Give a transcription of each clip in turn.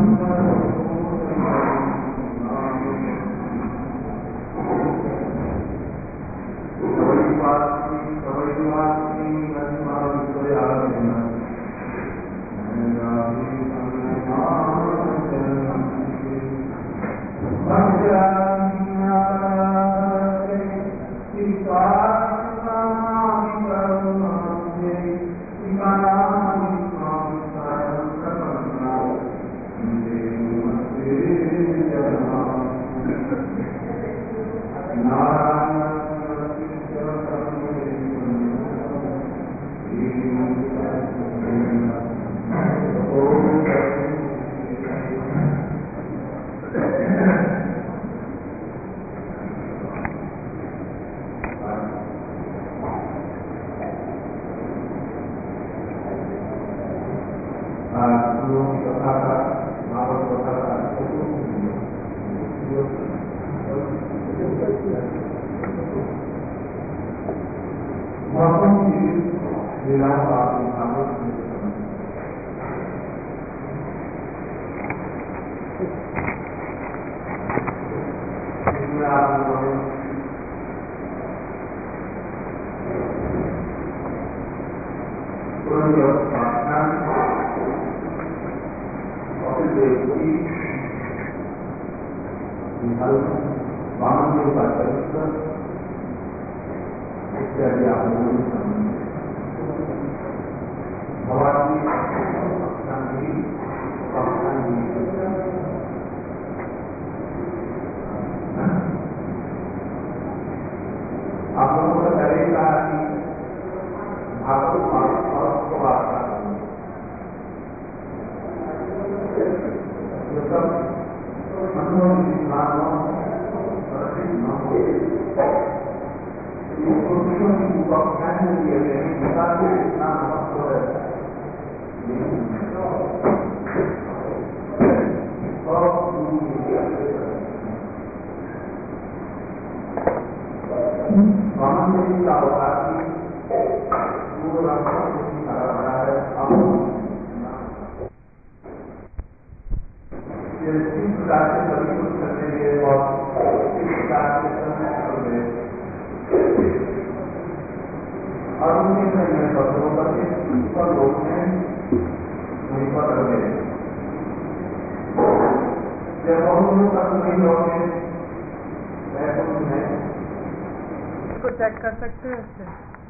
Check कर सकते हैं इससे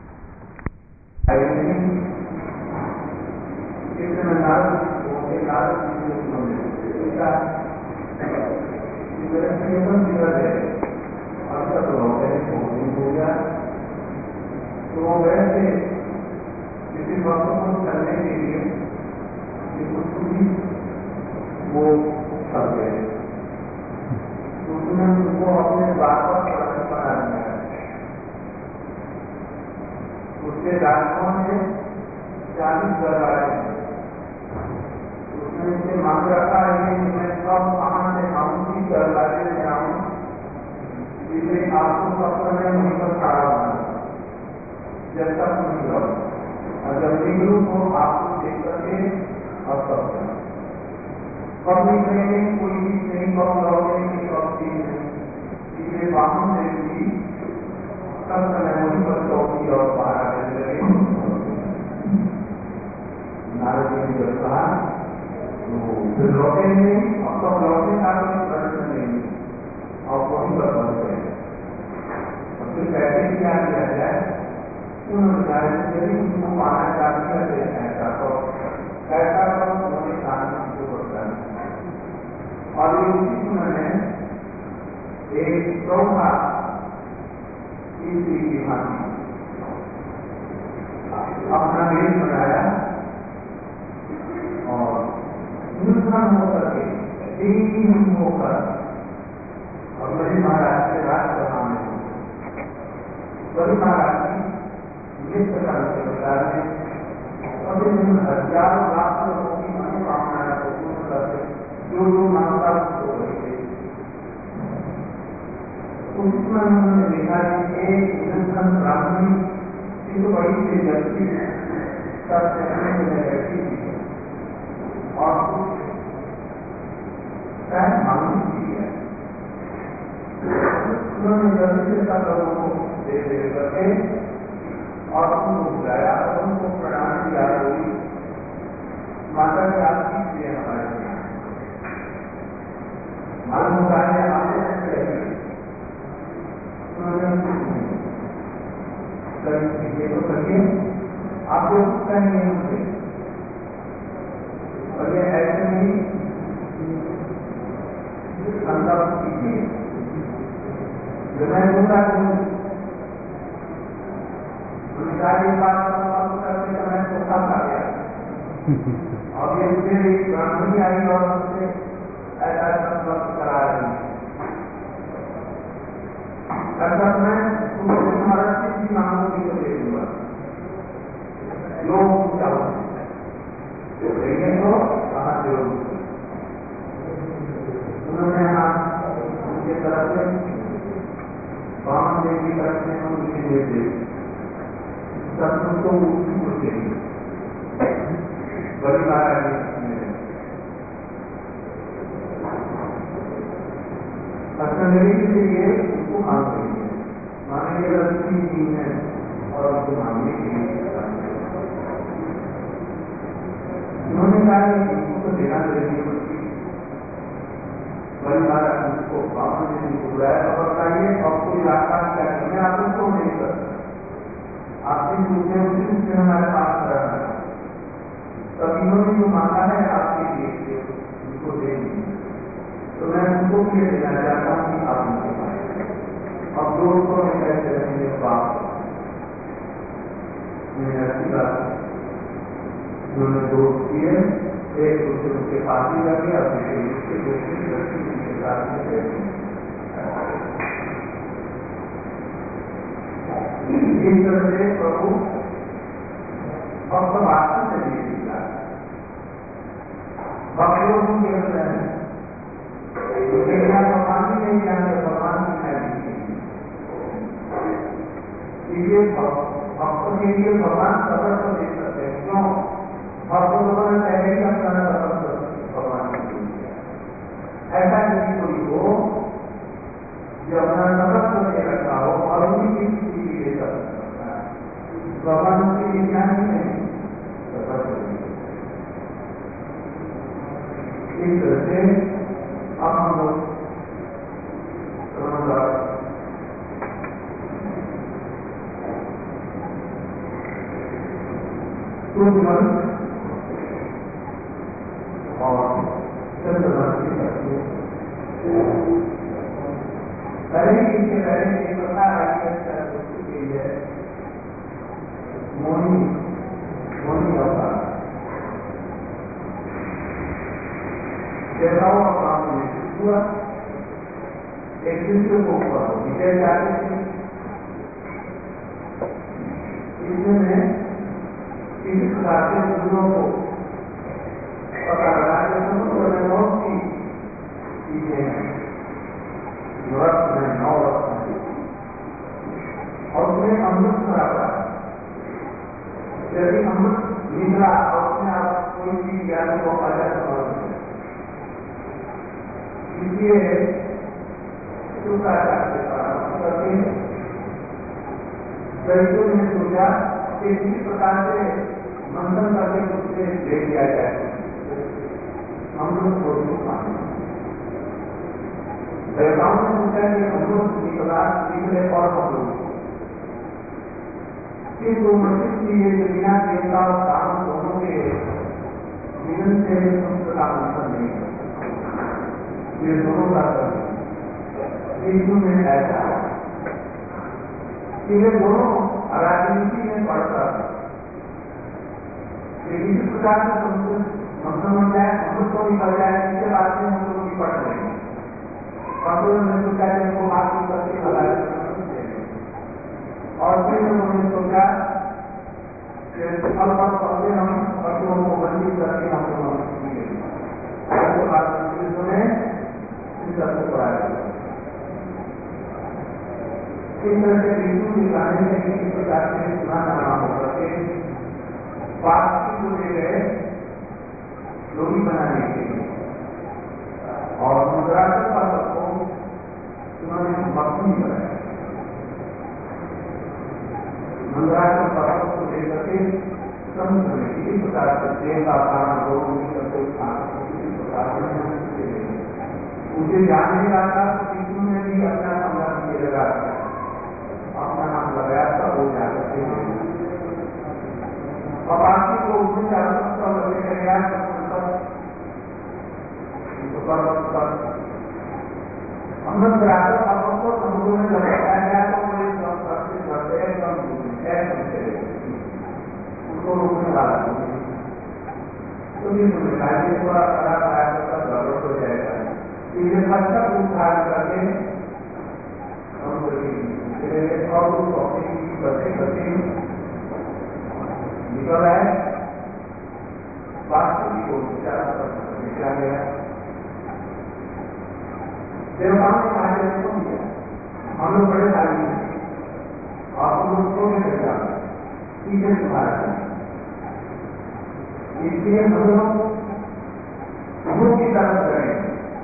तो वैसे किसी बातों को करने के लिए वो कर गए, उसने उनको अपने बात पर बना दिया। उसके रास्तों में 40 घर आए, उसने उनसे मांग रखा है कि मैं सब कहाँ से आऊँ की दरवाजे में आऊँ, इसलिए आपको सब समय वहीं पर खड़ा होना जब तक नहीं लो, और जब निकलूँ तो आपको देख करके और सब कब निकलेंगे कोई चीज नहीं, कब लौटेंगे की कब चीज नहीं, इसलिए वाहन से भी सब समय वहीं पर चौकी और पहरा देने लगे। नारद जी ने जब कहा तो फिर लौटे नहीं, अब तो लौटने का कोई प्रश्न नहीं, और वहीं पर बच गए। फिर कैसे क्या किया जाए, उन्होंने यदि उनको पाना चाहती है ऐसा तो ऐसा तो उन्होंने शांति को बता और उन्होंने एक चौथा तीसरी की भांति अपना देश बनाया और हिंदुस्तान होकर के एक होकर और बड़े महाराज के राजसभा में बड़े महाराज की इस प्रकार से बता रहे और हजारों लाखों लोगों की मनोकामनाएं को पूर्ण करके जो जो मानता उसको करके उसमें उन्होंने देखा कि एक हिंदुस्तान ब्राह्मणी एक बड़ी सी व्यक्ति सब रहने में बैठी थी और सब लोगों को देख देख करके और उनको बुलाया और उनको प्रणाम किया। हुई माता की आपकी प्रिय हमारे यहाँ मालूम होता है आपने ये तो करिए आप जो कुछ कहेंगे उनसे, और ये ऐसे नहीं संकल्प कीजिए जो मैं दूंगा सारी बात करते समय सोचा था गया। अब ये मुझे ब्राह्मणी आई और मुझसे ऐसा संकल्प करा रही है। अर्थात मैं तुमसे तुम्हारा किसी मांगोगी तो दे दूंगा, लोग चाहो देंगे तो कहा जरूर। उन्होंने हाथ उनके तरफ से वामन देव की तरफ से उनके निर्देश सब तो उसी को देंगे बड़ी बात है। के लिए उनको मांग रही है, मांगने की रस्ती नहीं है और उनको मांगने के लिए उन्होंने कहा कि इनको तो देना जरूरी होती बड़ी बात उनको वापस देने को बुलाया और बताइए और कोई रास्ता क्या मैं आपको क्यों नहीं करता, आपसे पूछे उनसे हमारे पास रहना है। तब इन्होंने जो मांगा है आपके लिए उनको दे दीजिए, तो मैं उनको ये देना चाहता हूँ कि आप उनके पास अब दोस्तों में कैसे रहेंगे बात मैंने अच्छी बात उन्होंने दोस्त किए, एक दूसरे के पास ही लगे अपने उसके दूसरी व्यक्ति के साथ इस तरह से प्रभु भक्त वास्तव से नहीं दिखता भक्तों को केवल भगवान ही नहीं जानते भगवान की नहीं, इसलिए भक्तों के लिए भगवान सफर को दे सकते हैं। क्यों भक्तों को पहले ही अपना सफर भगवान ऐसा यदि कोई हो जो अपना सफर को दे रखा हो और उन्हीं की स्थिति ले सकता है भगवान उसके लिए ध्यान ही नहीं सफर इस तरह से अब हम लोग और चंद्रवंशी पहले इसके पहले एक प्रकार के लिए मोनी अवतार देवताओं का काम निश्चित हुआ, एक दूसरे को ऊपर विजय जाते थे। इसमें किसी प्रकार के गुरुओं को पता लगा कि समुद्र में बहुत सी चीजें हैं, रक्त में 9 रक्त हैं और उसमें अमृत भरा हुआ है। यदि अमृत निकला और उसमें आप कोई चीज ज्ञान को पाया तो इसलिए शुक्राचार्य के पास करके दैत्यों ने सोचा कि किसी प्रकार से मंथन करके उससे ले लिया जाए, हम लोग को पानी देवताओं ने सोचा कि हम लोग निकले और हम लोग किंतु मस्जिद की ये बिना देवता और काम दोनों के जीवन से संस्कृत का मंथन नहीं है, ये दोनों का हिंदू में ऐसा है कि ये दोनों राजनीति में पड़ता है। इस प्रकार से मंथन हो जाए, हम को निकल जाए, इसके बाद में हम लोग निपट रहे हैं ने सोचा को बात करके लगाए और फिर उन्होंने सोचा कि फल पर पौधे हम पशुओं को बंदी करके हम लोग इस तरह से विष्णु दिखाने में किसी प्रकार से सुना हो करके वास्तु को ले गए लोही बनाने के लिए और मुद्राकर पर्वत को उन्होंने मक्खनी बनाया मंदराचल पर्वत को लेकर के समुद्र में किसी प्रकार से प्रेम का कारण हो, करते किसी प्रकार से उसे ध्यान नहीं आता। तो विष्णु ने भी अपना संग्राम किए लगा, अपना नाम लगाया था, वो जाकर के और बाकी को उसमें जागरूकता लेकर गया पर्वत पर अमृत राजा पर्वत को समुद्र में लगाया गया। तो वो एकदम उसको रोकने वाला तो थोड़ा खराब आया तो गड़बड़ हो जाएगा। इसे अच्छा उद्धार करके और करते करते निकल आए। वास्तविक को निकला गया। देवताओं ने कहा हम लोग बड़े शादी हैं और तुम लोग छोटे रह जाओ, पीछे सुधार इसलिए हम लोग मुख की तरफ करें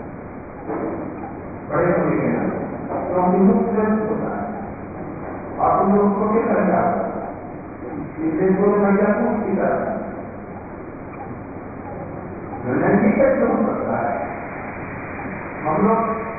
बड़े होने के ना, क्योंकि मुख से होता है और तुम लोग छोटे रह जाओ, इसलिए छोटे रह जाओ मुख की तरफ। निर्णय कैसे हो सकता है? हम लोग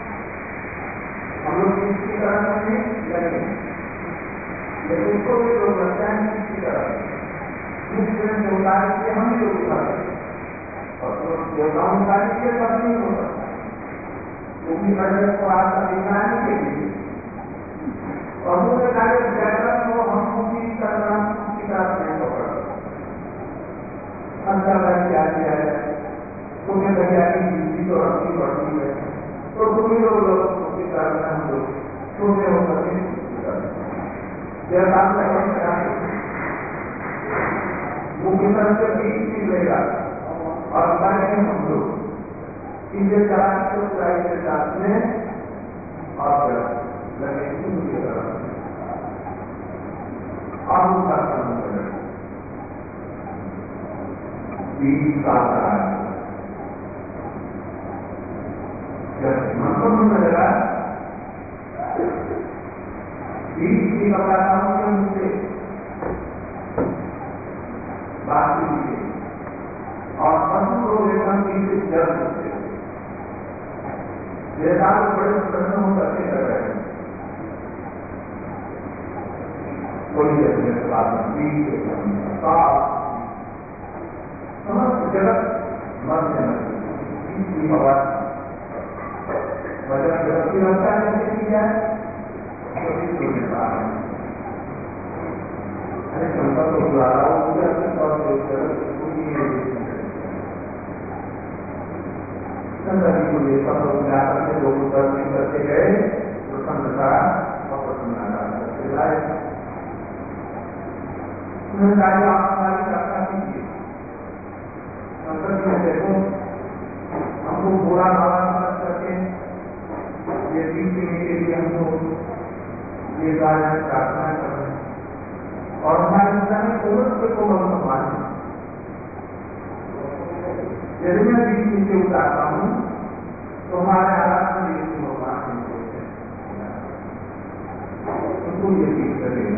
किसकी तरफ नहीं लगे, लेकिन उसको भी लोग लगता है किसकी तरफ मुख्य होता है कि हम ही लोग उठाते हैं और देवताओं का सब नहीं हो सकता, क्योंकि बड़े को आपका दिखाने के लिए और दूसरे कार्य व्याकरण को हम की तरफ नहीं पकड़ अच्छा क्या किया है। तुम्हें भैया की जिंदगी तो अच्छी बढ़ती है, तो तुम्हें लोग उसकी तरफ हम लोग छोटे होकर के मुख्य तरफ से बीच लेगा और बैठे हम लोग इसे चार के साथ में और लगे की तरफ और उसका बीच का मतलब लगा बीच की कपड़ाओं के मुझसे बात कीजिए और पशु को लेकर से जल सकते वेदांत बड़े प्रश्न हो करके कर रहे हैं। थोड़ी देर में बात समस्त जगत मध्य इसकी हवा वजह जगत की रक्षा कैसे की जाए क्षमता को बुलाया लोग दर्शन करते गए प्रसन्नता और प्रसन्नता चर्चा कीजिए। देखो हमको बुरा भावना करके ये सीखने के लिए हमको ये कार्य प्रार्थना कर रहे हैं और हमारे में कोमल को हम सम्मान यदि मैं बीच नीचे उतारता हूँ तो हमारे हालात में भगवान उनको ये चीज करेगा,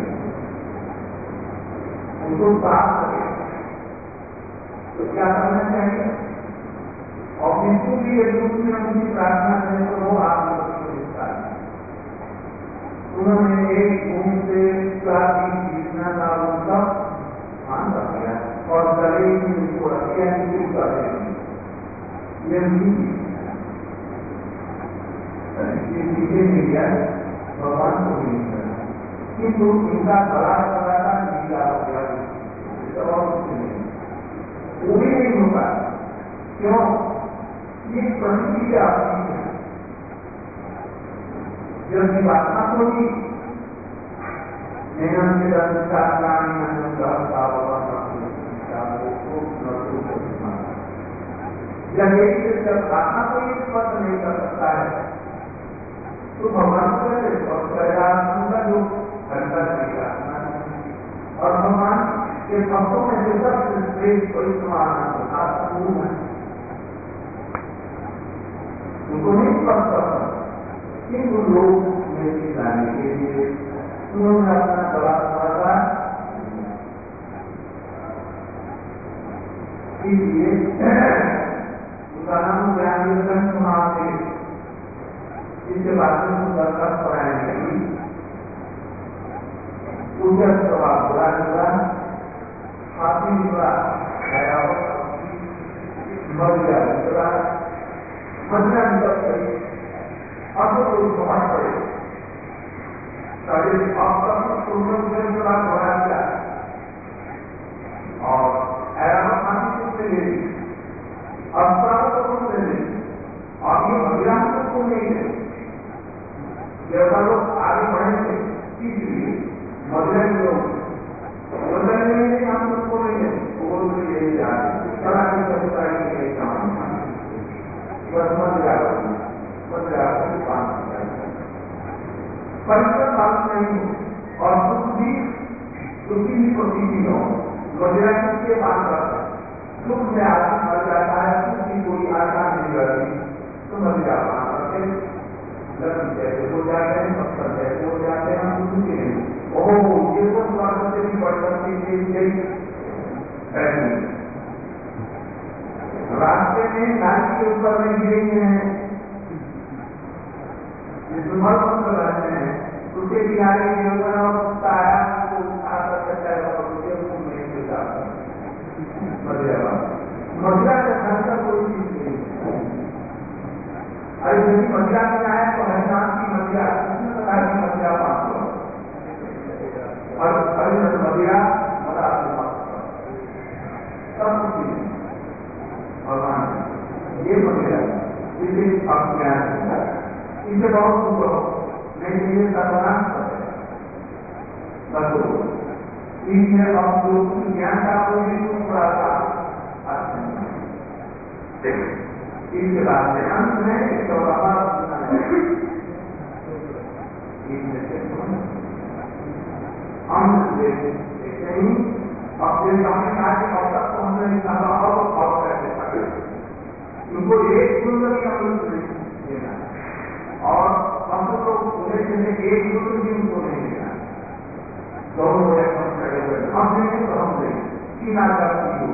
उनको प्राप्त करेगा। तो क्या करना चाहिए? और किसको भी यदि उसमें उनकी प्रार्थना करें तो वो आप लोग को हिस्सा है। उन्होंने एक भूमि से जीतना था उनका मान रख दिया और गले की उनको रखिया कर ये चीजें मिल गया भगवान को भी नहीं करना, किंतु इनका गला का नीला हो गया वो भी नहीं होगा। क्यों? ये प्रतिक्रिया आपकी है जो जीवात्मा को भी जब आत्मा को ये स्पर्श नहीं कर सकता है तो भगवान को कैसे स्पर्श करेगा? उनका जो घंटा देगा और भगवान के शब्दों में जो सबसे श्रेष्ठ पवित्र माना होता है उनको नहीं स्पर्श करता, किंतु लोग में लाने के लिए उन्होंने अपना गला इसलिए उनका नाम ज्ञान महादेव। इसके बाद में सुंदरता पढ़ाएंगे उज्जत प्रभाव बुरा निकला, हाथी निकला, मरिया निकला, मरिया निकल गई। अब तो कोई बहुत पड़े साढ़े अब तक पूर्ण निकला बढ़ा दिया और हाथी को ले ली, अब प्राप्त को ले ली और ये मरिया को नहीं है। जैसा लोग आगे बढ़ेंगे इसलिए मदुरई लोग मदुरई हम सबको नहीं वो ले जाते कला की समुदाय के काम परिश्रम बात नहीं हो और दुखी भी प्रतीति हो मदुरई के बात करता दुख में आदमी मर जाता है, सुख की कोई आशा नहीं रहती तो मदुरई बात करते जैसे हो जाते हैं, पत्थर जैसे हो जाते हैं, हम कुछ नहीं। ओह, ये तो स्वास्थ्य से भी बढ़ सकती है। रास्ते में गाड़ी के ऊपर में गिरेंगे हैं, जुम्मन पत्थर रहते हैं, उसके किनारे गिरकर और कुत्ता आया तो उठा कर सकता है और उसके मुंह में गिर जाता है। मदिरा का घर का कोई चीज नहीं। अरे यदि मदिरा में आए तो हरिनाम की मदिरा, किसी प्रकार की मदिरा पास हो और हरिनाम मदिरा मदा सब कुछ भगवान ये मदिरा इसे अज्ञान इसे बहुत दुख हो लेकिन ये सर्वनाश कर इसमें अब जो ज्ञान का कोई थोड़ा सा इसके बाद में अंत में एक अपने सामने आगे अवसर को हमने उनको एक दूसरे की अमृत देना और हम लोग उन्हें जैसे एक दूसरे की उनको नहीं देना दोनों खड़े हुए हम देंगे तो हम देंगे तीन आचार की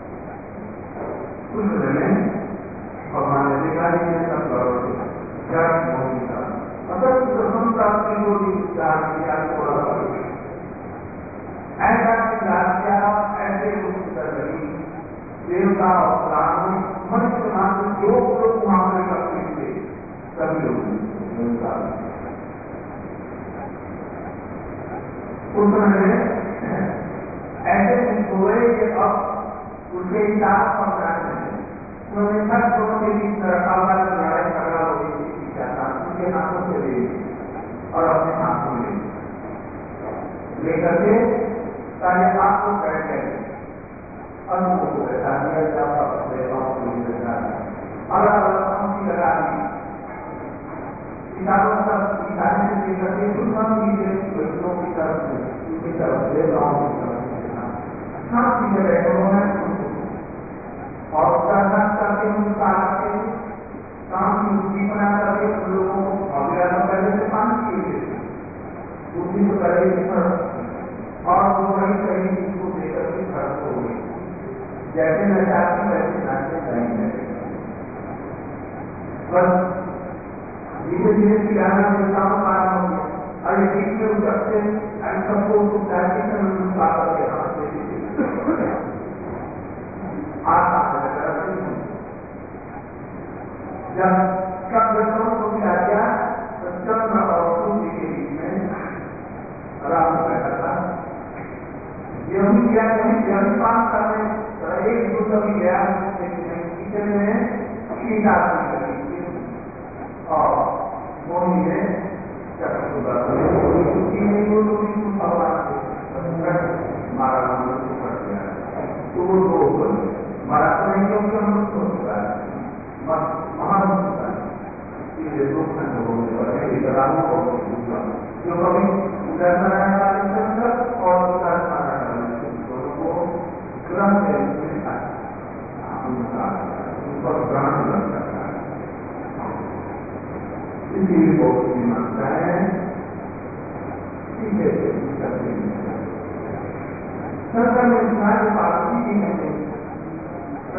कुछ नहीं भगवान ने देखा नहीं सब करो क्या मोदी का अगर प्रथम प्राप्ति को भी विचार किया थोड़ा ऐसा विचार किया ऐसे कर रही देवता और ब्राह्मण मनुष्य मात्र जो लोग वहां करते थे सभी लोग उसने ऐसे हुए कि अब उसके हिसाब पर उन्होंने सब दोनों के बीच रखा हुआ लड़ाई झगड़ा हो गई उनके हाथों से ले और अपने हाथों में लेकर के सारे हाथ को बैठ गए अंकों को बैठा दिया अलग अलग पंक्ति लगा दी किसानों का किसानी से लेकर के दुश्मन की बच्चों की तरफ से उनकी तरफ से गाँव की तरफ से सब चीजें बैठे हुए हैं और करके उनका काम की युक्ति बना करके उन लोगों को अगला पहले से पानी किए उसी को पहले और वो वही कहीं उसको लेकर के खर्च हो गई जैसे मैं चाहती वैसे नाचते जाएंगे बस धीरे धीरे किराना देवताओं का आरम्भ हो गया और ये बीच में उतरते सबको जब सब दर्शनों को मिला गया तो चंद्र और सूर्य के बीच में राम बैठा था यही पास करने एक दूसरा भी गया किचन में सीता और मोहिनी ने मारा तो वो मारा तो नहीं क्योंकि हम लोग हो चुका है महान होता है इसलिए दो खंड हो गए जो कभी दर्शनाने वाले चंद्र और दोनों को ग्रह के उनका ग्रहण लग जाता है इसलिए बहुत ही मानता है सरकार ने पार्टी की नहीं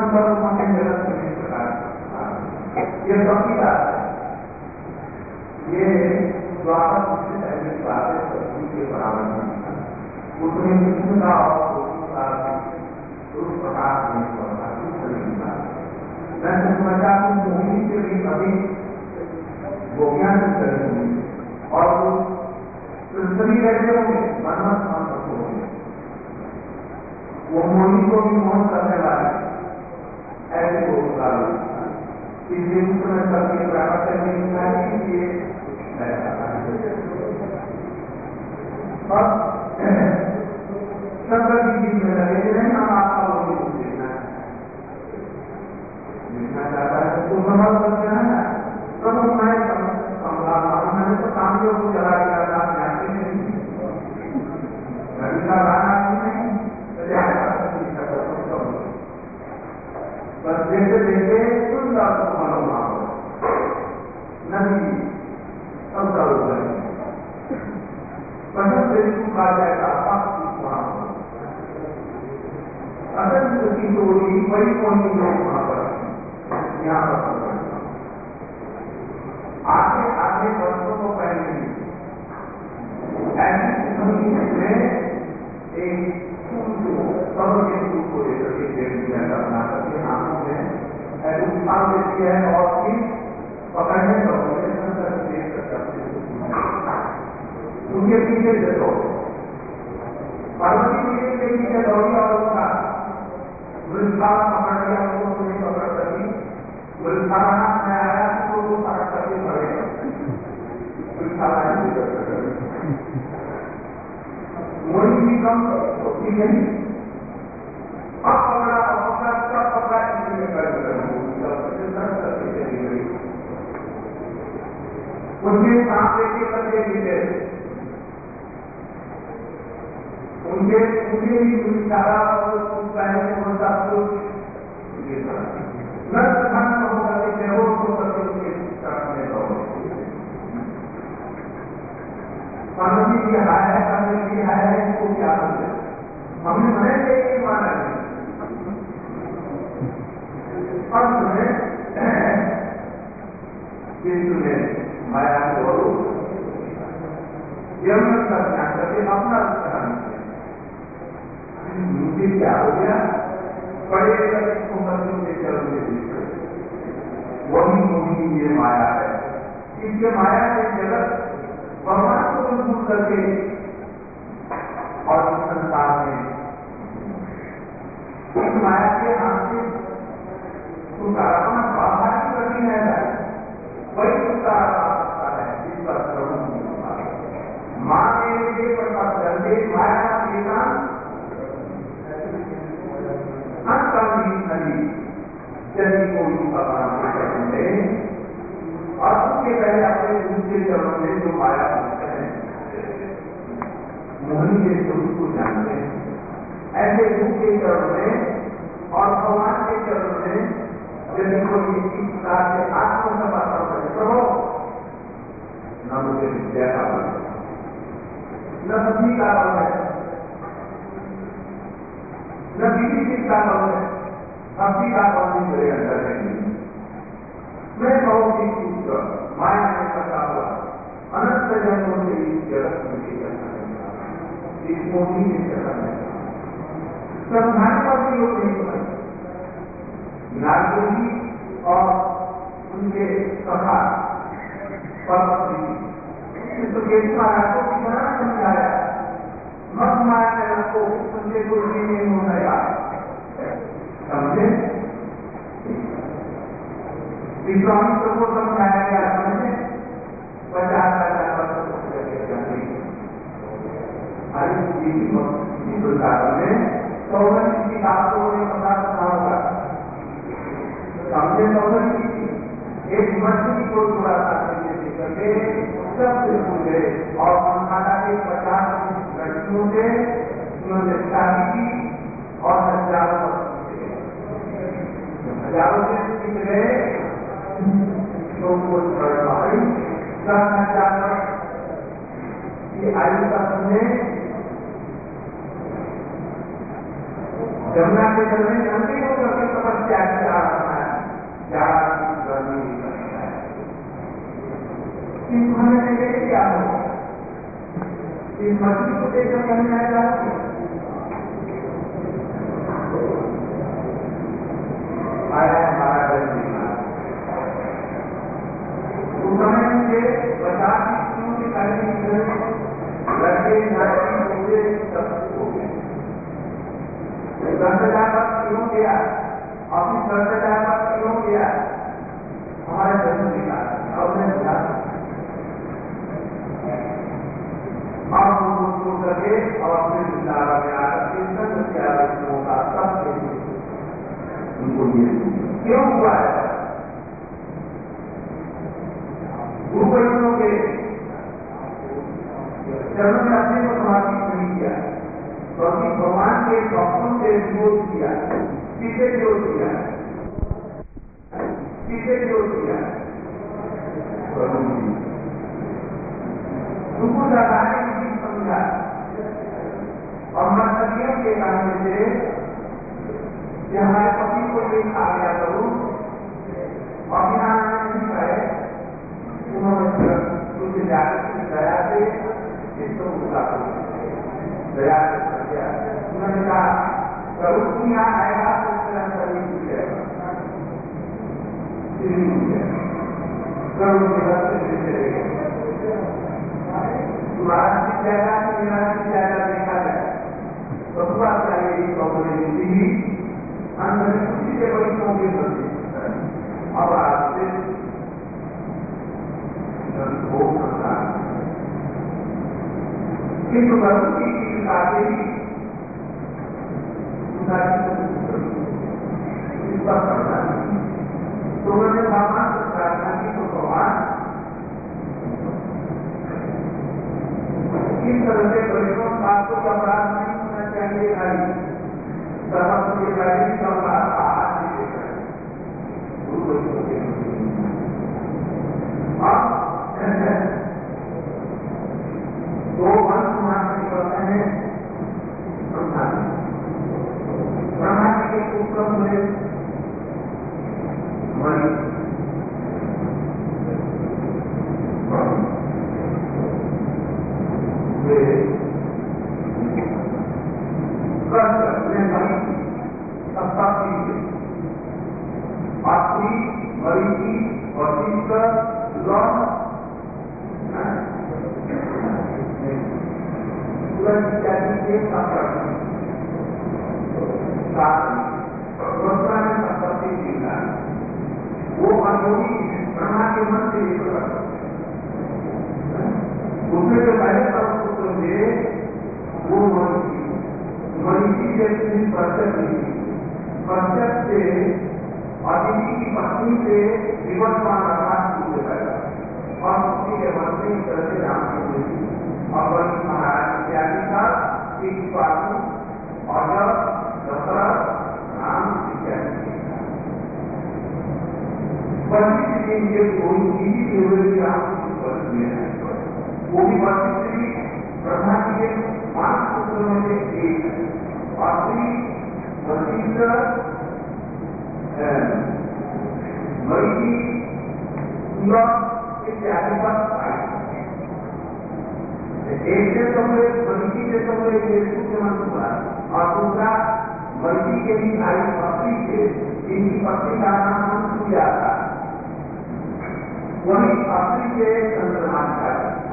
स्वरूपों के जगत में इस प्रकार ये सबकी बात है। ये द्वापर से पहले की बात है, सत्संग के बराबर नहीं था। उसमें कृष्ण का और उस प्रकार नहीं होता, कुछ नहीं था। मैं समझता हूँ मोहिनी से भी कभी गोपियां करेंगी और सभी रहते होंगे, मनमत मनमत होंगे, वो मोहिनी को भी मोहन करने वाले ऐसे लोग डाले। इसलिए उस समय सबके प्राप्त करने की चाहिए। और शंकर जी बीच में लगे नहीं, हम आपका वो भी देखना चाहता है तो समझ सकते हैं ना। प्रभु मैं मैंने तो कामियों को जला दिया था, जानते नहीं रवि का गाना नहीं, बस देखते देखते सुंदर मनोभाव नदी सबका उतर पसंद से सुखा जाएगा असंत की टोली बड़ी कौनी लोग वहां पर यहाँ पर आगे आगे वर्षों को पहले ऐसी में एक फूल के फूल को लेकर के बना करके आंखों में ऐसे उछाल देती है और फिर पकड़ने उनके पीछे से दो पार्वती जी के पीछे दौड़ी और उसका वृद्धान पकड़ लिया, उनको नहीं पकड़ सकी। वृद्धाना में आया तो वो पकड़ करके पड़ेगा मोड़ी भी कम होती नहीं। अब पकड़ा सब पकड़ा इसलिए उनके सामने के बच्चे मिले, उनके भी विचारा और पहले होता कुछ नष्ट धन होकर के बेहोश होकर के उनके चढ़ने दौड़े। पार्वती की हाय है, पार्वती की हाय है, इसको क्या बोलते हमने बने ये माना नहीं। अब तुम्हें माया को यम का ज्ञान करके अपना मुझे क्या हो गया, बड़े बच्चों के चरण में वही मोहिनी ये माया है। इसके माया के जगत भगवान को दूर करके और संसार में इस माया के हाथ से उसका अपना बाहर की कठिन है, वही उसका है जिसका प्रभु माँ के लिए प्रकाश करके माया का वेदांत नदी यदि कोई करेंगे और उसके पहले अपने दूसरे चरणों में जो माया होते हैं मोहिनी के स्वरूप को जानते हैं, ऐसे रूप के चरणों में और भगवान के चरणों में यदि कोई इस प्रकार से आत्मसमर्पण करे प्रभु न मुझे विद्या का बल न बुद्धि का बल है, न किसी का बल है, भक्ति का बल भी मेरे अंदर नहीं। मैं बहुत ही कुछ माया में फंसा हुआ अनंत जन्मों से इस जगत में इस मोहिनी के चरण में समझाने का भी लोग नहीं बने। नारद जी और उनके सखा सुकेश महाराज को कितना समझाया, मत माया में रखो, उनके कुछ भी नहीं होना यार, समझे। विश्वामित्र को समझाया गया, समझे 50,000 वर्ष में सौगन की बात को उन्हें पता रखा होगा, समझे। सौगन की एक मछली को थोड़ा सा करके सबसे पूछे और माता के 50 लड़कियों से उन्होंने शादी की और हजारों से सीख गए तो वो 10,000 की आयु तक में जमुना के जल में जानते हो करके ऊपर क्या क्या रखना है, क्या गर्मी नहीं करना है। इस महीने में क्या हो, इस मछली को देखकर कहने आएगा आया हमारा गर्मी उस समय से 50 किलो की गाड़ी लड़के बूढ़े सब हो गए। 10,000 तक क्यों गया, अपनी 10,000 तक क्यों गया, हमारे जन्म दिखा अब मैं दिखा अब उनको करके और अपने विचार में आकर का सब उनको क्यों हुआ है। गुरु वैष्णव के चरणों में अपने को समर्पित नहीं किया, क्योंकि भगवान के भक्तों से विरोध किया, किसे विरोध किया, किसे विरोध किया, उनको लगाने की समझा और मत्सरियों के कारण से कि हमारे पति को ये खा गया करूं और बिना नहीं खाए, उन्होंने उसे जाकर दया से इसको गुस्सा दया से कर दिया। उन्होंने कहा प्रभु तुम यहाँ आएगा तो मेरा शरीर टूट जाएगा, प्रभु के घर से चले गए। तुम्हारा किस जाएगा कि मेरा किस जाएगा देखा जाए, तो पूरा चाहिए सौंदर्य जिंदगी अंत में खुशी से बड़ी सौंदर्य बनती। अब आज से हो सकता है किंतु प्रभु की साथी इस पर करना तो उन्होंने भगवान से प्रार्थना की तो भगवान इस तरह से वैष्णव बात को अपराध नहीं होना चाहिए, गाड़ी समस्त की गाड़ी का आज नहीं देखा गुरु वैष्णव दो वंश वहां से निकलते हैं। ब्रह्मा जी के पुत्र हुए मणि, वो अनुभवी ब्रह्मा के मन से उसमें जो पहले पुत्र थे वो मनीषी से परचक से अदिति की पत्नी से विवश रखा शुरू कर और उसी के मन से इस तरह से राम की और बनी महाराज इत्यादि का एक पासु और दशरथ राम इत्यादि 25 दिन के कोई चीज केवल राम की है, वो भी 25 ब्रह्मा जी के 5 पुत्रों में से एक अत्रि वशिष्ठ मरीचि इत्यादि पर आए। एक से तो हुए मरीचि से तो हुए ये सूर्य हुआ और दूसरा मरीचि के भी भाई अत्रि थे, इनकी पत्नी का नाम अनुसुईया था। वही अत्रि के चंद्रमा का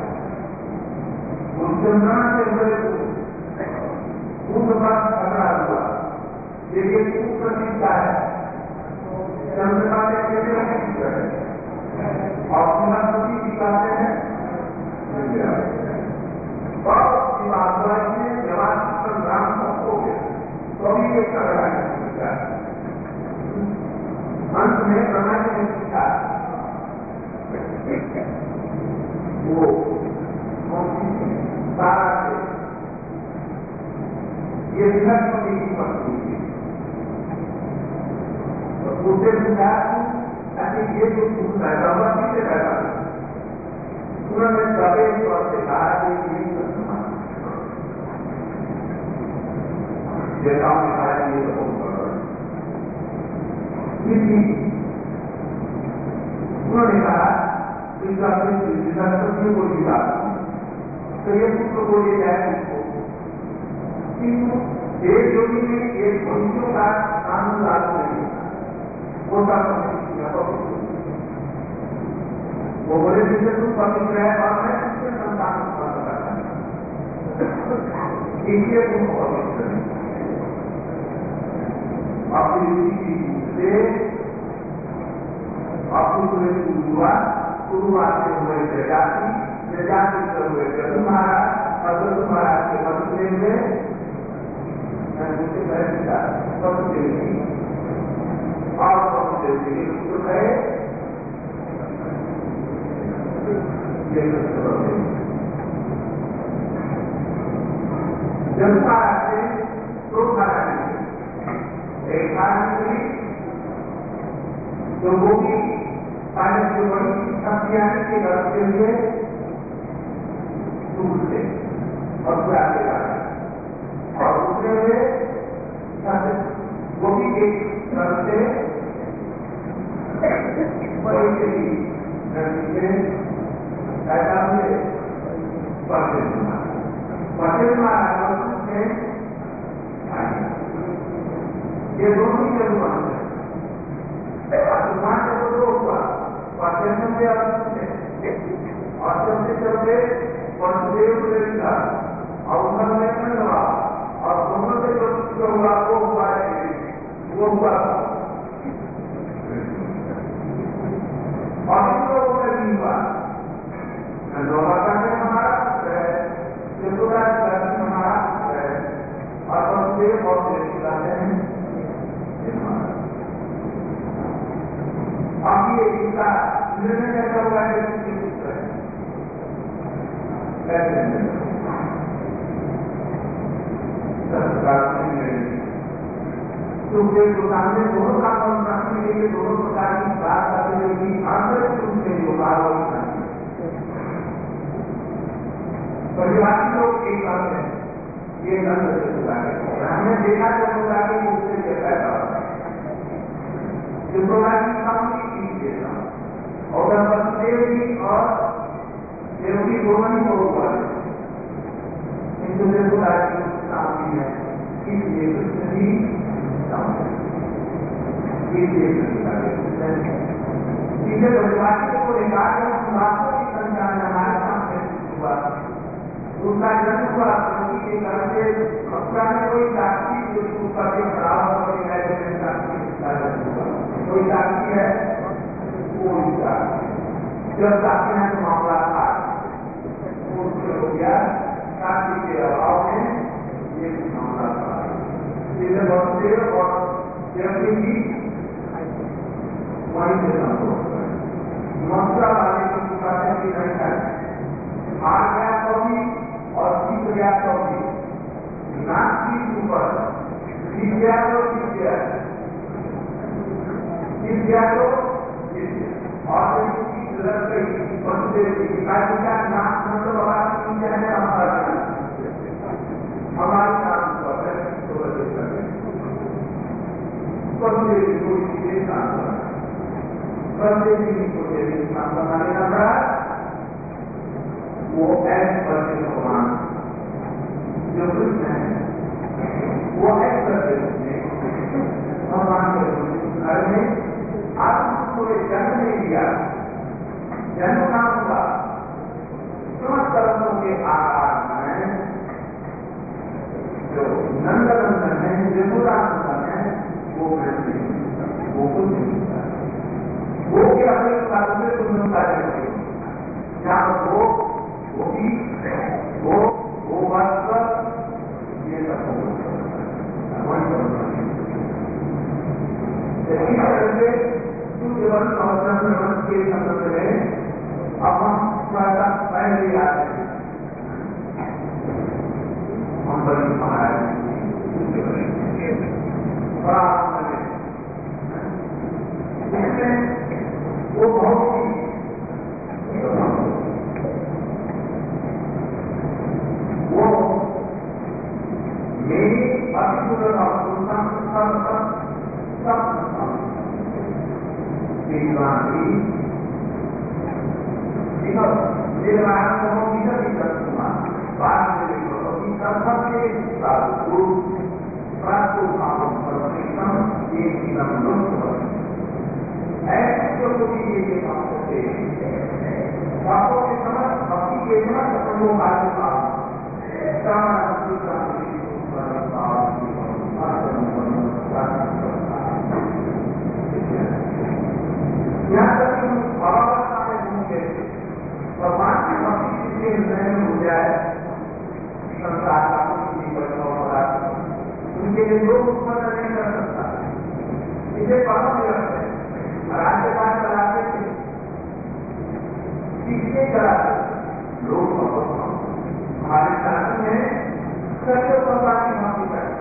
उस चंद्रमा से हुए पूर्व पर खतरा हुआ, ये पूर्व प्रतिष्ठा है चंद्रमा से कैसे और बृहस्पति दिखाते हैं बहुत विवाद में जवाब राम सबको तो भी एक तरह अंत में ब्रह्मा जी ने पूछा वो सारा से ये बृहस्पति की पत्नी थी, उसे पूछा कि ये जो पूछता है ब्रह्मा से पैदा उन्होंने सभी स्वर से कहा कि जैसा हमने कहा ये उन्होंने कहा को दिया तो ये पुत्र को ले जाए उसको, किंतु एक योगी ने एक मनुष्यों का कानून लागू नहीं वो वो बोले जिससे तुम पवित्र है और मैं उससे संतान उत्पन्न करता इसलिए तुम पवित्र अपनी से अपने शुरुआत से हुए प्रजाति से हुए जदू महाराज और जदू महाराज के मधुदेव में पशुदेव और पशुदेव के पुत्र है जदू महाराज से दो महाराज एक महाराज जो वो भी पायलट जो बड़ी शक्तियां के रखते हुए दूर से और पूरा के और दूसरे हुए वो भी एक तरफ से बड़ी से ऐसा हुए पटेल महाराज से ये दोनों ही जरूर चलते वसुदेव और उन्होंने और दोनों से जो हुआ वो हुआ वो हुआ और इन लोगों में भी हुआ हमारा हमारा और वसुदेव और अब ये इसका निर्णय कैसा हुआ है क्योंकि सामने दोनों का रखने के लिए दोनों प्रकार की बात करते हुए आंतरिक रूप से जो परिवार लोग एक बात है ये गंध से होता है हमने देखा जब होता है कि उससे कैसा होता है और वसुदेव जी और देवकी दोनों ही लोग हुआ हिंदू सामने है इसलिए कृष्ण जी इसे ब्रजवासी को निकाल वास्तव की संख्या में हमारे सामने हुआ उसका जन्म हुआ प्रति के घर से मथुरा में कोई साक्षी जो उसका भी खराब हो कोई साक्षी है कोई साक्षी जब साक्षी है तो मामला था हो गया साक्षी के अभाव में ये मामला था जिसे वसुदेव और देवकी जी वहीं से संतोष मथुरा वाले को चुकाने की नहीं कर आ गया तो भी और सीख गया तो भी नाक की ऊपर सीख गया तो सीख गया तो और लग गई वसुदेव का नाक मतलब हमारे नाम पर वसुदेव को इसलिए नाम बनाने का पड़ा वो ऐसे बच्चे भगवान जो कृष्ण है वो ऐसे बच्चे भगवान के घर में आपको जन्म नहीं दिया जन्म नाम हुआ समस्त तरफों के आकार में जो नंदनंदन है जमुनानंदन है वो कुछ नहीं वो के अपने साथ में सुंदरता है जहाँ वो भी वो वास्तव ये सब इसी तरह से जीवन संवरण के संबंध में अब हम थोड़ा सा पहले आते हैं हम बड़ी महाराज वो बहुत ही वो मेरी अभिपुर सामग्री निर्माण बाद में सबसे साधु प्राप्त ऐसे जो ये बात होते बातों के समझ भक्ति के समझ अपनों यहाँ तक कि हम भावावस्था में घूमते भगवान की भक्ति जिसके हृदय में हो जाए संसार का उनके लिए लोग उत्पन्न नहीं कर सकता इसे परम विरक्त है राज्यपाल कराते थे किसके कराते लोग हमारे शासन में सत्य भगवान की भक्ति करते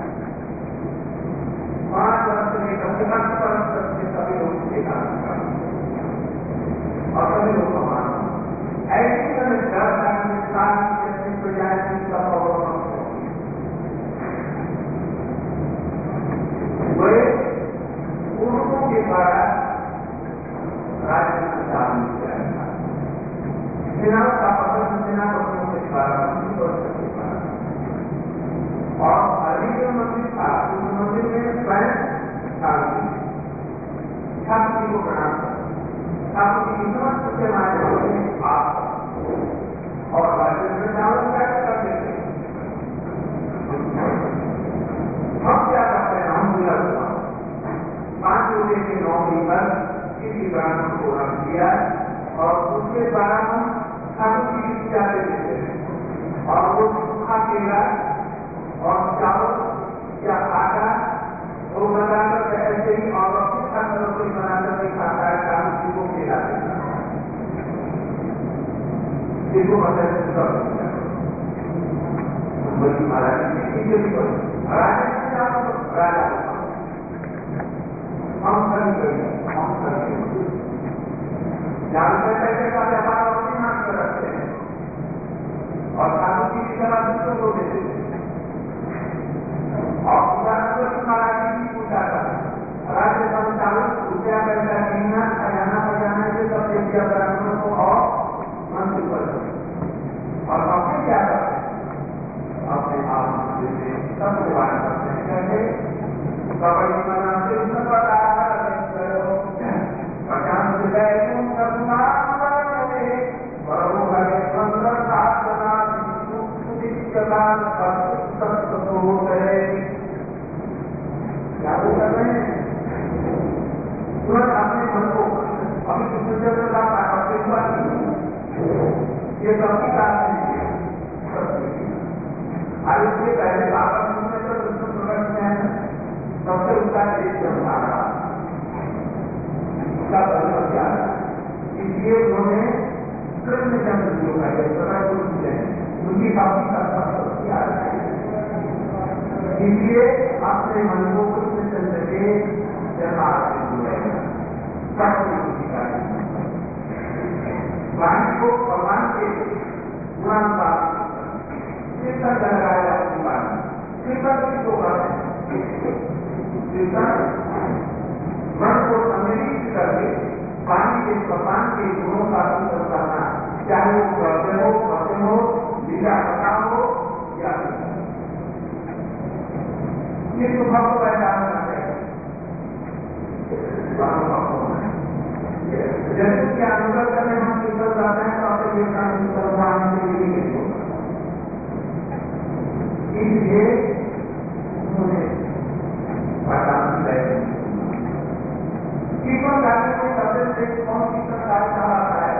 5 वर्ष में कम से कम सभी लोग उसके काम करते और सभी लोग भगवान ऐसी तरह डर पुरुषों के द्वारा राज्य संचालन किया गया सेना का पतन सेना पत्नियों के द्वारा और अभी जो मंदिर था उस मंदिर में स्वयं ठाकुर जी को प्रणाम कर ठाकुर जी की समस्त सेवाएं आप और राज्य में चावल कैसे करते थे हम क्या करते हैं हम पूरा 5 बजे की नौकरी पर किसी ब्राह्मण को रख दिया और उसके द्वारा हम ठाकुर जी की पूजा देते थे और वो सूखा केला और चावल या आटा वो बनाकर ऐसे ही और अपने खाकर रसोई बनाकर नहीं खाता है ठाकुर जी को केला देता इसको बड़ी महाराज राजा हम सभी जानते पैसे का व्यापार अपने हाथ में रखते हैं और ठाकुर जी की सेवा दूसरों को देते हैं और महाराज जी की पूजा करते राज्य संचालन रुपया पैसा गिनना खजाना बजाना ये सब विद्या ब्राह्मणों को और मंत्री कर और अपने क्या करते हैं अपने आप सब निर्माण करते हैं कैसे कबड्डी बनाते क्या वो कर रहे हैं तुरंत अपने मन को अभी ये सबकी बात नहीं और इसके पहले बाबा सुनने तो विष्णु प्रकट में है सबसे उसका देश चलता रहा उसका परिवर्तन क्या है इसलिए उन्होंने कृष्ण चंद्र जी का यह प्रकट पूछते हैं उनकी भक्ति का सब किया इसलिए अपने मन को कृष्ण चंद्र के जन्मार्थ से जुड़ेगा वाणी को भगवान के पुराण बात कीर्तन लगाया अपनी वाणी कीर्तन किसको कहते हैं कीर्तन मन को सम्मिलित करके वाणी के भगवान के गुणों का कीर्तन करना चाहे वो गद्य हो लीला कथा हो या ये स्वभाव को पहचान करते हैं जैसे कि अनुभव करने हम कीर्तन जाते हैं तो आपके भगवान के लिए नहीं होगा इसलिए उन्होंने पहचान कीर्तन गाने को सबसे से कौन कीर्तन कार्यक्रम आता है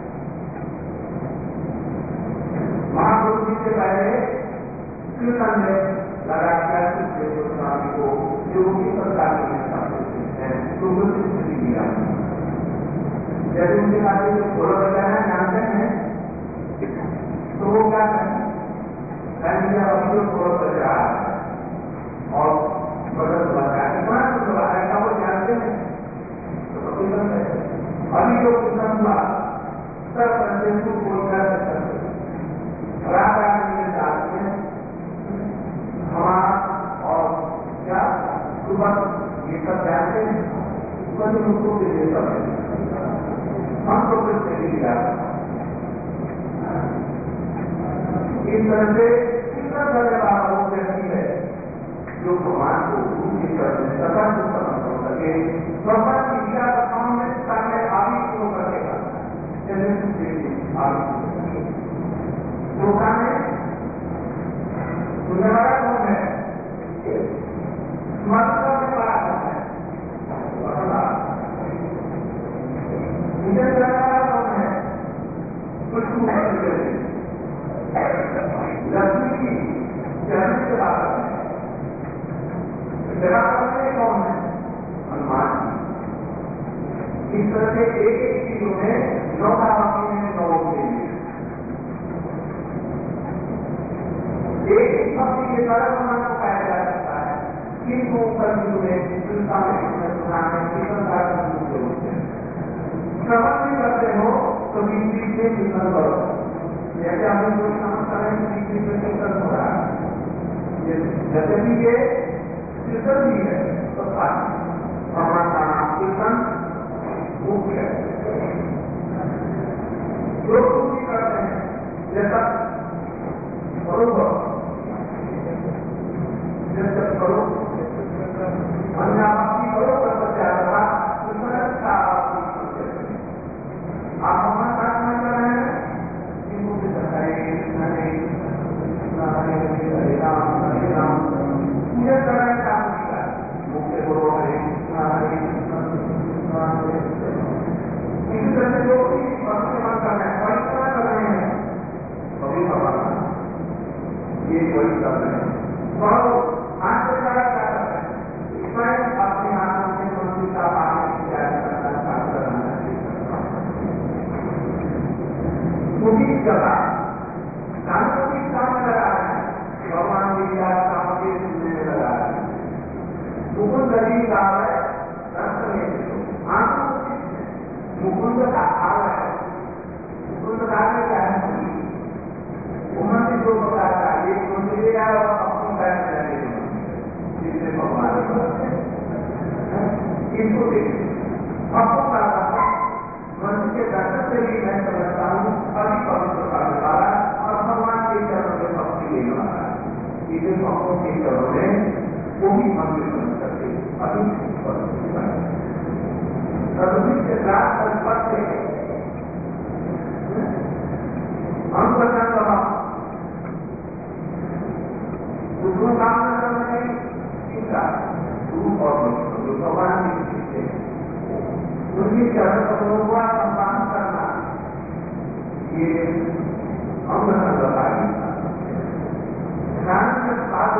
महापुरुष जी से पहले कीर्तन में लगा दिया स्वामी को जो कीर्तन कार्य में स्थिति दिया जैसे उनके बारे में घोड़ा बजाना जानते हैं तो वो क्या करें अभी घोड़ा बज रहा है और बदल बजा इतना कुछ ऐसा वो जानते हैं तो अभी जो कीर्तन हुआ सब संदेश को बोलकर रात आने डालते हैं हमारा और क्या सुबह ये सब जानते हैं सुबह से मुझको देता है, हम तो कुछ नहीं किया। इस तरह से चिंतन करने वाला वो व्यक्ति है जो भगवान को उनकी तरह सदा को समझ हो सके, भगवान की लीला कथाओं में सामने आविष्ट होकर देगा। धोखा में सुनने वाला कौन है? स्मरणता में बड़ा कौन है? पूजन करने वाला कौन है? कुछ लक्ष्मी की चरण से बात है। सेवा करने कौन है? हनुमान जी। इस तरह से एक एक चीजों में नौका बाकी में नौ के लिए एक एक भक्ति के द्वारा हनुमान को पाया जा सकता है। किंतु कर्मियों में चिंता में श्रवण भी करते हो तो बीच बीच में कीर्तन करो। जैसे आपने कोई समझता है कि बीच बीच में कीर्तन हो रहा है, जैसे भी ये कीर्तन भी है तो भगवान का नाम कीर्तन मुख्य है। लोग भी करते हैं जैसा बरोबर जैसे करो अन्य आपकी करो कर जाता आप हमारा साथ में कर रहे हैं, इनको भी हरे राम पूजा कर रहे हैं। आप मुख्य करो हरे इसी तरह से जो भक्तिमान कर रहे हैं, परिक्रमा कर रहे हैं, कभी भगवान ये वही कर रहे हैं। तो हाथ से क्या कर रहे हैं? स्वयं अपने हाथों से मंदिर का पानी उसी जगह सांस्कृतिक काम लगा रहे हैं, भगवान की लीला सामग्री सुनने में लगा रहे हैं। मुकुंद जी का है रक्त में आंखों मुकुंद का भाव है। मुकुंद का क्या है? उम्र से जो बताता है ये मंदिर और अपनी बैठ जाने जिससे भगवान इसको देखिए आपको बताता मंदिर के दर्शन से भी मैं समझता हूँ अभी पवित्र करने वाला और भगवान के चरणों में भक्ति लेने वाला है। इसे भक्तों के चरणों में वो भी मंदिर बन सकते अभी के साथ संपर्क से हम बचन रहा दूसरों काम न करने चिंता रूप और जो भगवान की चीज है उनकी चरण पत्रों का सम्मान करना ये हम ध्यान में साथ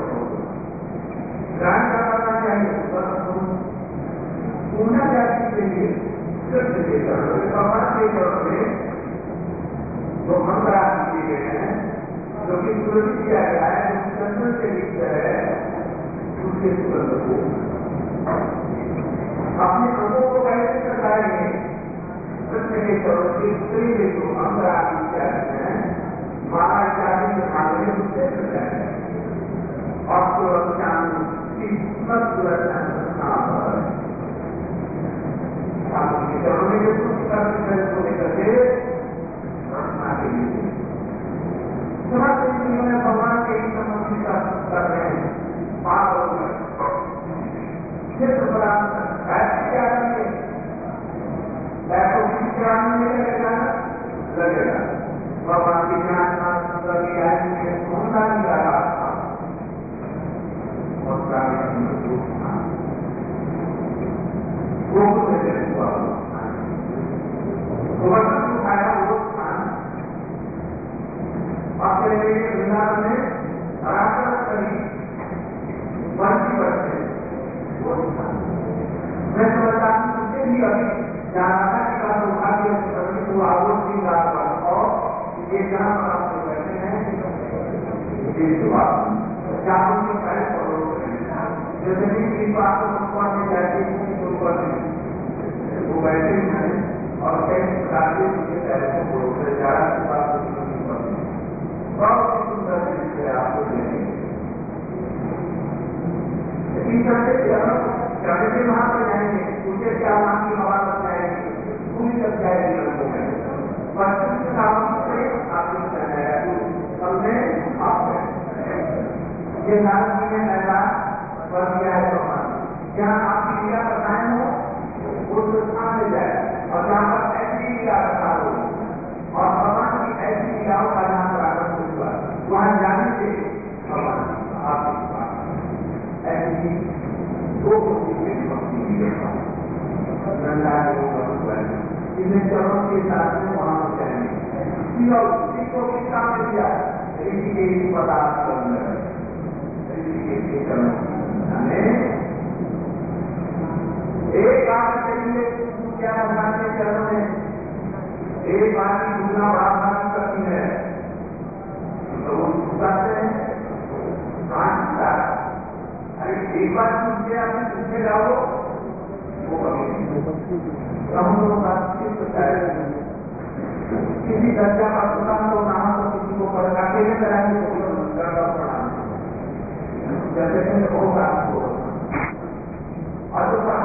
ध्यान करना चाहिए। पूर्ण जाति के लिए कृष्ण के चरण भगवान के चरण में जो मंत्र दिए गए हैं, जो कि सुरक्षित किया गया है, जो चंद्र से लिखते हैं, उसके सुगंध को अपने अंगों को कैसे सजाएंगे? कृष्ण के चरण की स्त्री में जो मंत्र किया गया है, माला इत्यादि के मामले में उससे सजाएंगे और सुरक्षा की सुरक्षा चरणों में जो कुछ करके रचना के लिए समस्त स्थितियों में भगवान के ही संबंधित कर रहे हैं। पाप हो गए क्षेत्र क्या करेंगे? बैठो किसी ज्ञान में लगेगा भगवान के ज्ञान होना नहीं लगा वृंदावन में राशन करी वर्षी बढ़ते मैं समझता हूँ उससे भी अभी जाना की बात उठा के तो आरोप की बात और ये जहाँ पर आप लोग बैठे हैं चारों के जैसे कि बात में जाती वो बैठे हैं और कई प्रकार के उनके पैर को बोलते ज्यादा बहुत ही सुंदर तरीके आपको देंगे। इस तरह से वहां पर जाएंगे उनके क्या उस स्थान में जाए और जहाँ पर ऐसी लीला रखा हो और भगवान की ऐसी लीलाओं का नाम प्रारंभ हुआ, वहां जाने से भगवान आपकी ऐसी दो भक्ति मिलेगा। गंगा इन्हें चरणों के साथ में वहां जाएंगे और उसी को कितना में दिया ऋषि के पदार्थ करने ऋषि के चरणों एक बात करेंगे क्या भगवान के चरणों में एक बात की दूसरा बड़ा बात करती है तो वो कहते हैं अरे एक बार पूछते आपने पूछने जाओ वो कभी हम लोग किसी दर्जा का दुकान को नाम तो किसी को पढ़ाते में कराएंगे जैसे और जो